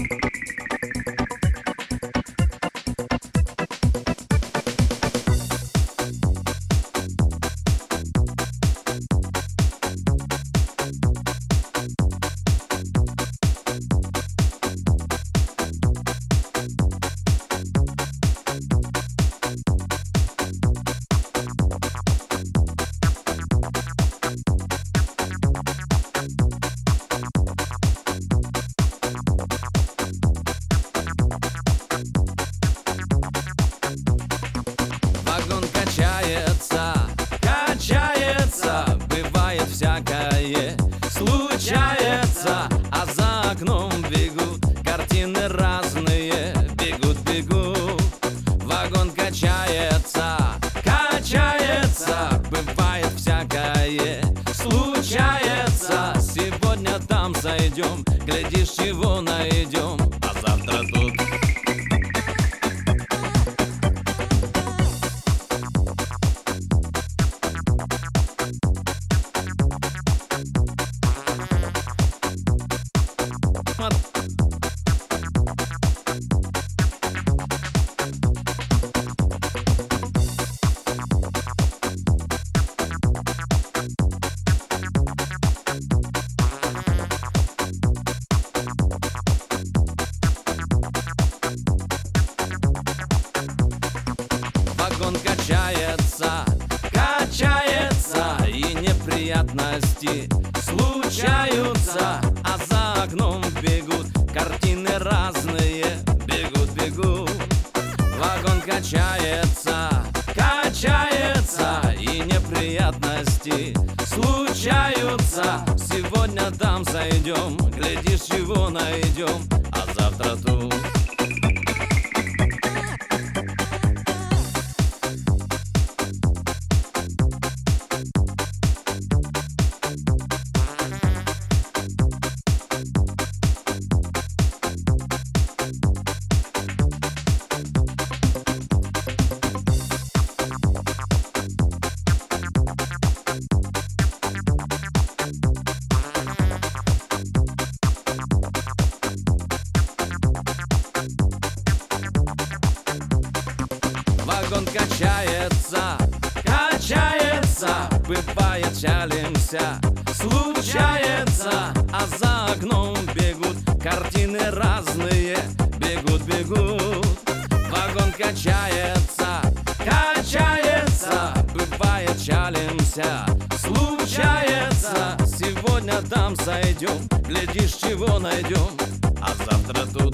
Вагон качается, качается, бывает всякое, случается, а за окном бегут картины разные, бегут, бегут. Вагон качается, качается, бывает всякое, случается. Сегодня там зайдем, глядишь, чего найдем, а завтра тут. Вагон качается, качается, и неприятности случаются, а за окном бегут картины разные, бегут, бегут. Вагон качается, качается, и неприятности случаются. Сегодня там зайдем, глядишь, чего найдем, а завтра тут. Вагон качается, качается, бывает чалимся, случается, а за окном бегут картины разные, бегут, бегут. Вагон качается, качается, бывает чалимся, случается. Сегодня там зайдем, глядишь, чего найдем, а завтра тут.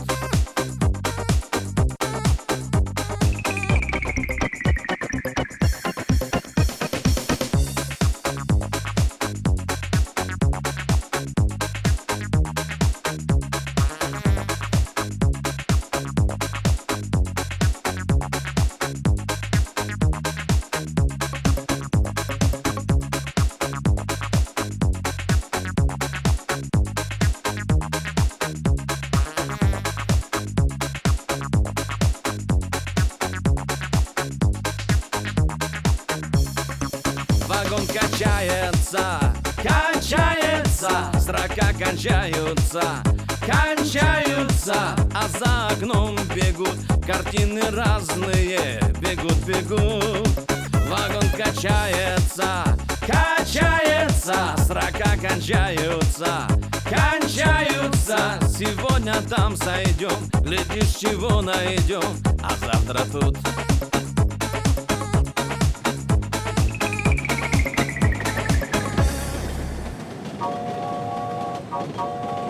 Вагон качается, качается, строка кончаются, кончаются, а за окном бегут картины разные, бегут, бегут. Вагон качается, качается, строка кончаются, кончаются. Сегодня там зайдем, глядишь, чего найдем, а завтра тут. Thank you.